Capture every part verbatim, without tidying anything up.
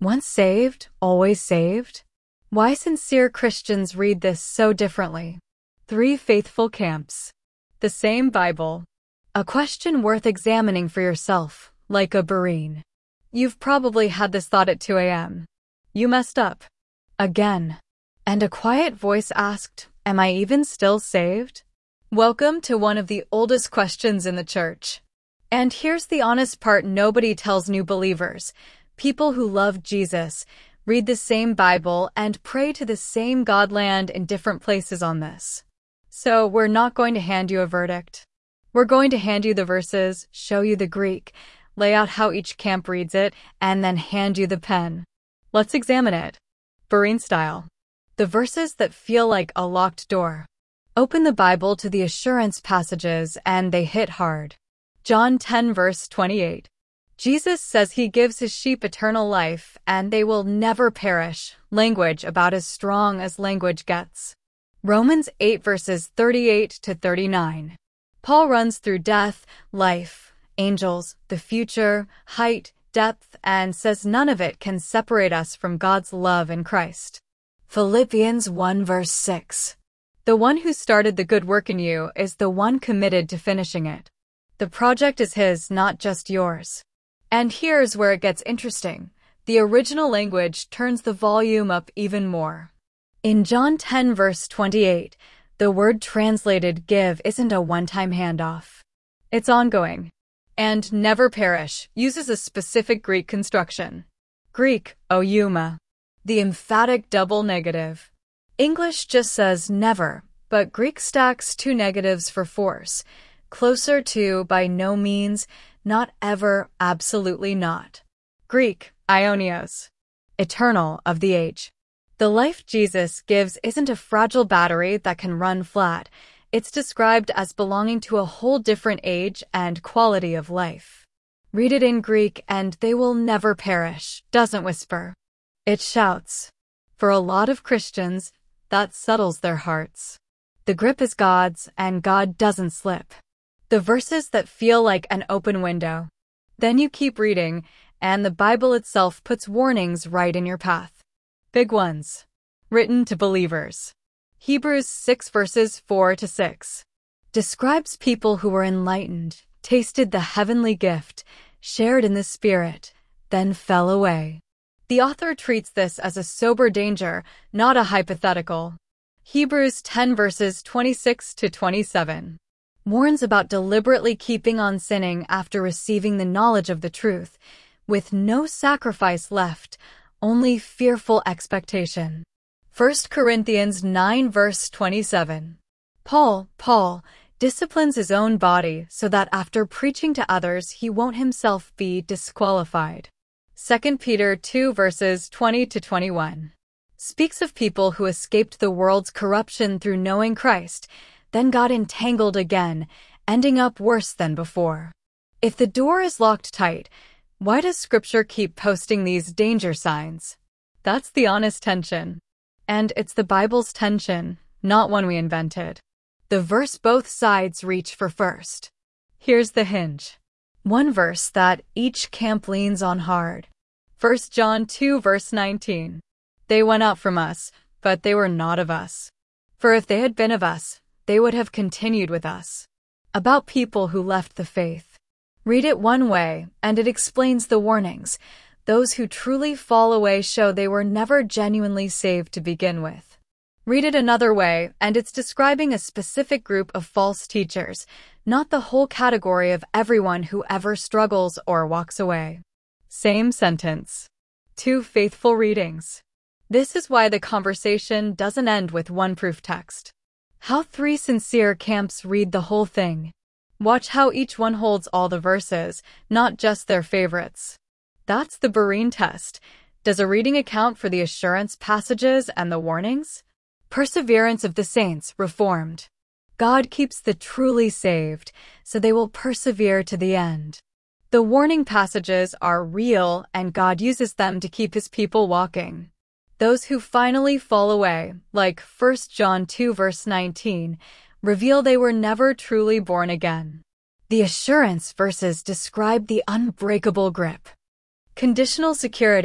Once saved, always saved? Why sincere Christians read this so differently? Three faithful camps. The same Bible. A question worth examining for yourself, like a Berean. You've probably had this thought at two a m You messed up. Again. And a quiet voice asked, am I even still saved? Welcome to one of the oldest questions in the church. And here's the honest part nobody tells new believers. People who love Jesus, read the same Bible, and pray to the same Godland in different places on this. So we're not going to hand you a verdict. We're going to hand you the verses, show you the Greek, lay out how each camp reads it, and then hand you the pen. Let's examine it. Berean style. The verses that feel like a locked door. Open the Bible to the assurance passages and they hit hard. John ten verse twenty-eight. Jesus says he gives his sheep eternal life and they will never perish. Language about as strong as language gets. Romans eight verses thirty-eight to thirty-nine. Paul runs through death, life, angels, the future, height, depth, and says none of it can separate us from God's love in Christ. Philippians one verse six. The one who started the good work in you is the one committed to finishing it. The project is his, not just yours. And here's where it gets interesting. The original language turns the volume up even more. In John ten verse twenty-eight, the word translated give isn't a one-time handoff. It's ongoing. And never perish uses a specific Greek construction. Greek, ouma. The emphatic double negative. English just says never, but Greek stacks two negatives for force. Closer to by no means, not ever, absolutely not. Greek, aionios. Eternal, of the age. The life Jesus gives isn't a fragile battery that can run flat. It's described as belonging to a whole different age and quality of life. Read it in Greek and they will never perish, doesn't whisper. It shouts. For a lot of Christians, that settles their hearts. The grip is God's and God doesn't slip. The verses that feel like an open window. Then you keep reading, and the Bible itself puts warnings right in your path. Big ones. Written to believers. Hebrews six verses four to six. Describes people who were enlightened, tasted the heavenly gift, shared in the Spirit, then fell away. The author treats this as a sober danger, not a hypothetical. Hebrews ten verses twenty-six to twenty-seven. Warns about deliberately keeping on sinning after receiving the knowledge of the truth, with no sacrifice left, only fearful expectation. First Corinthians nine verse twenty-seven. Paul, Paul, disciplines his own body so that after preaching to others he won't himself be disqualified. Second Peter two verses twenty to twenty-one. Speaks of people who escaped the world's corruption through knowing Christ, then got entangled again, ending up worse than before. If the door is locked tight, why does Scripture keep posting these danger signs? That's the honest tension. And it's the Bible's tension, not one we invented. The verse both sides reach for first. Here's the hinge. One verse that each camp leans on hard. First John two verse nineteen. They went out from us, but they were not of us. For if they had been of us, they would have continued with us. About people who left the faith. Read it one way, and it explains the warnings. Those who truly fall away show they were never genuinely saved to begin with. Read it another way, and it's describing a specific group of false teachers, not the whole category of everyone who ever struggles or walks away. Same sentence. Two faithful readings. This is why the conversation doesn't end with one proof text. How three sincere camps read the whole thing. Watch how each one holds all the verses, not just their favorites. That's the Berean test. Does a reading account for the assurance passages and the warnings? Perseverance of the saints, reformed. God keeps the truly saved, so they will persevere to the end. The warning passages are real, and God uses them to keep his people walking. Those who finally fall away, like First John two verse nineteen, reveal they were never truly born again. The assurance verses describe the unbreakable grip. Conditional security.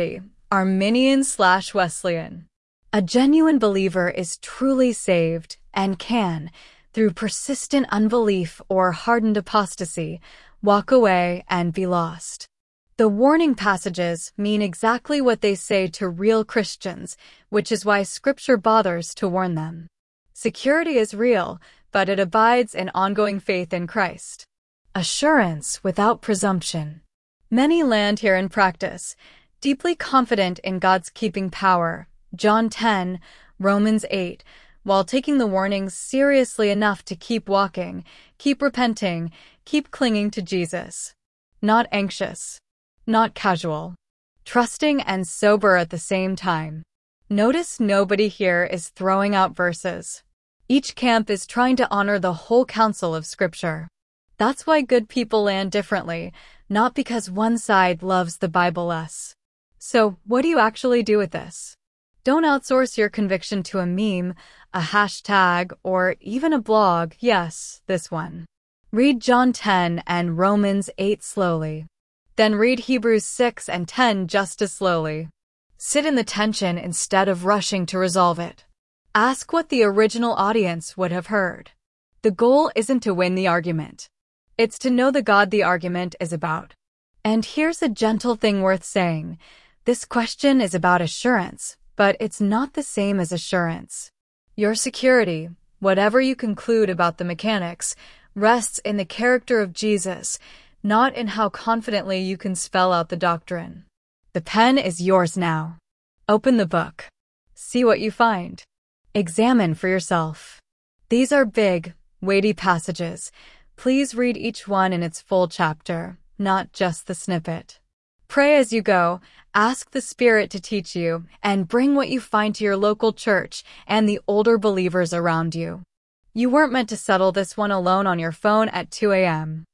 Arminian slash Wesleyan. A genuine believer is truly saved and can, through persistent unbelief or hardened apostasy, walk away and be lost. The warning passages mean exactly what they say to real Christians, which is why Scripture bothers to warn them. Security is real, but it abides in ongoing faith in Christ. Assurance without presumption. Many land here in practice, deeply confident in God's keeping power, John ten, Romans eight, while taking the warnings seriously enough to keep walking, keep repenting, keep clinging to Jesus. Not anxious. Not casual. Trusting and sober at the same time. Notice nobody here is throwing out verses. Each camp is trying to honor the whole counsel of Scripture. That's why good people land differently, not because one side loves the Bible less. So, what do you actually do with this? Don't outsource your conviction to a meme, a hashtag, or even a blog. Yes, this one. Read John ten and Romans eight slowly. Then read Hebrews six and ten just as slowly. Sit in the tension instead of rushing to resolve it. Ask what the original audience would have heard. The goal isn't to win the argument. It's to know the God the argument is about. And here's a gentle thing worth saying. This question is about assurance, but it's not the same as assurance. Your security, whatever you conclude about the mechanics, rests in the character of Jesus, not in how confidently you can spell out the doctrine. The pen is yours now. Open the book. See what you find. Examine for yourself. These are big, weighty passages. Please read each one in its full chapter, not just the snippet. Pray as you go, ask the Spirit to teach you, and bring what you find to your local church and the older believers around you. You weren't meant to settle this one alone on your phone at two a m